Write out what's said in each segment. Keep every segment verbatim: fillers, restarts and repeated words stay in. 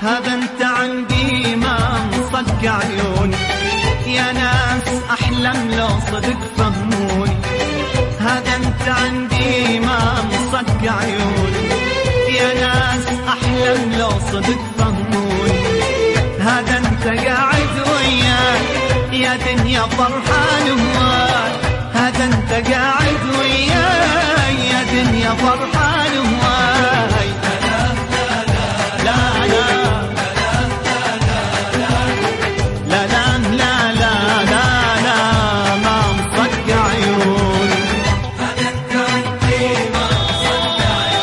هذا انت عندي ما مصدق عيوني، يا ناس احلم لو صدق فهموني. هذا انت عندي ما مصدق عيوني، يا ناس احلم لو صدق فهموني. هذا انت قاعد وياي يا دنيا فرحان هواي، هذا انت قاعد وياي يا دنيا فرحان هواي. لا لا لا لا لا لا لا لا ما مصدق عيوني. هذا انت عندي ما مصدق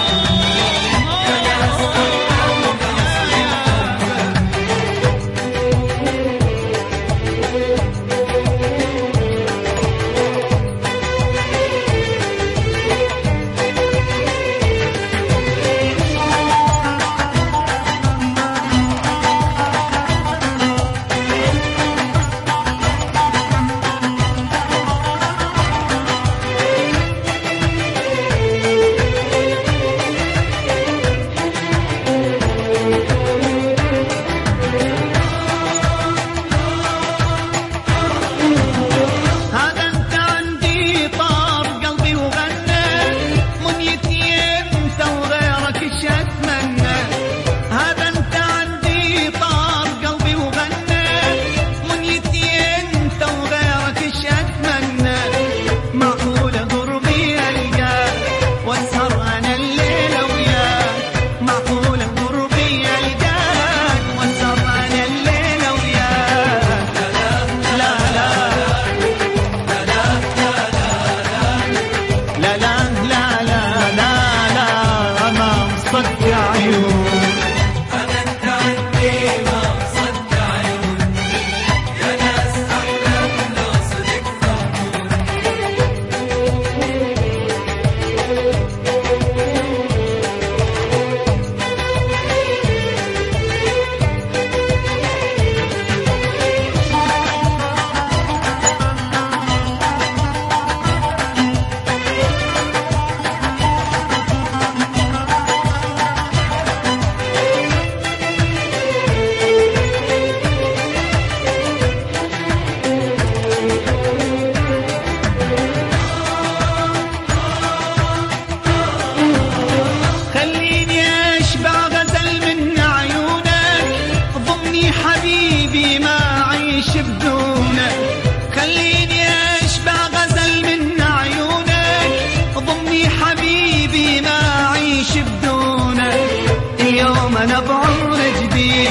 أنا بعمر جديد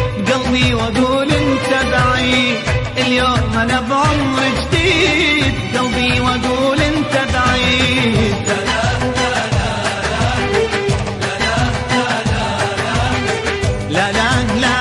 قلبي وأقول أنت بعيد. اليوم أنا بعمر جديد قلبي وأقول أنت بعيد. لا لا لا لا لا لا